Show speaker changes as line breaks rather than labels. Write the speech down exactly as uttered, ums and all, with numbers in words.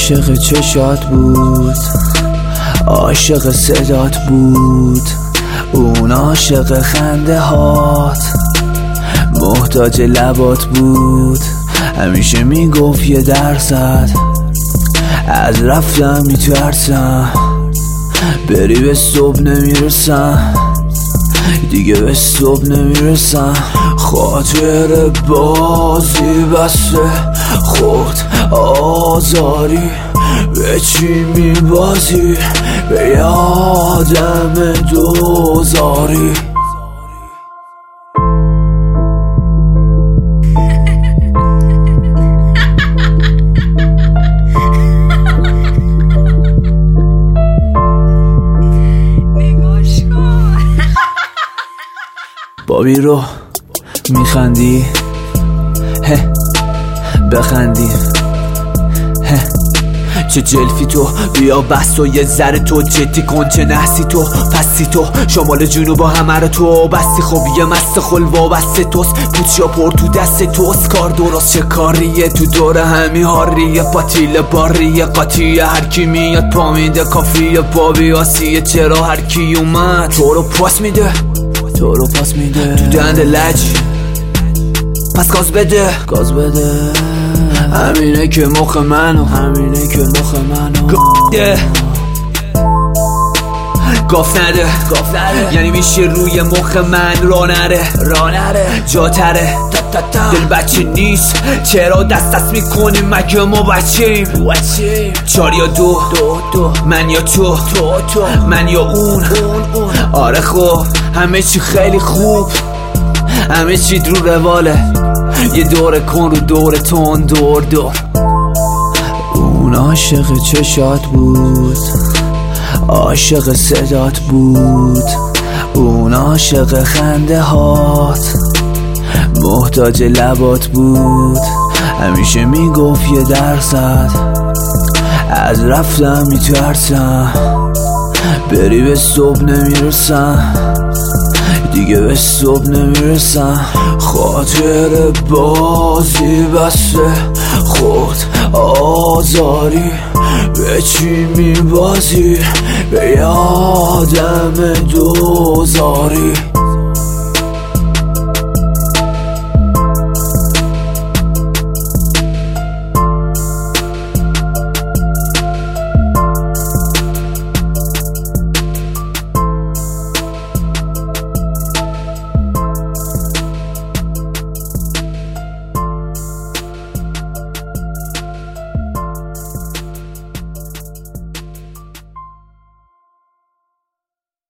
عاشق چشات بود، عاشق صدات بود، اون عاشق خنده هات، محتاج لبات بود. همیشه میگفت یه درصد از رفتم میترسم، بری به صبح نمیرسم، دیگه به صبح نمیرسم. خاطر بازی بسته خود آزاری، به چی میبازی؟ به یادم دوزاری. بابی رو میخندی؟ هه بخندی. هه چه جلفی تو، بیا بس و یه ذره تو جدی کن، چه نحسی تو پسی تو، شمال جنوب همه رو تو بستی. خب یه مست خلوا بسته توست، پوچیا پر تو دست توست. کار درست چه کاریه تو دوره همی هاریه، پاتیل باریه قاطیه، هر کی میاد پا میده کافیه. بابی آسیه چرا هر کی اومد تو رو پاس میده، تو رو پاس میده تو دنده لجی، پس گاز بده گاز بده. همینه که مخ منو، همینه که مخ منو گفته گاف نده گاف نده، یعنی میشه روی مخ من را نره را نره جا تره. دل بچه نیست چرا دست دست میکنیم، مگه ما بچه‌ایم؟ چار یا دو دو دو، من یا تو تو تو، من یا اون اون اون. آره خب همه چی خیلی خوب، همه چی رو رواله، یه دوره کن رو دوره تون دور دور. اون عاشق چشات بود، عاشق صدات بود، اون عاشق خنده هات، محتاج لبات بود. همیشه میگفت یه درصد از رفتم میترسم، بری به صبح نمیرسم، دیگه به صبح نمیرسم. خاطر بازی بسته خود آزاری، به چی میبازی؟ به یادم دوزاری.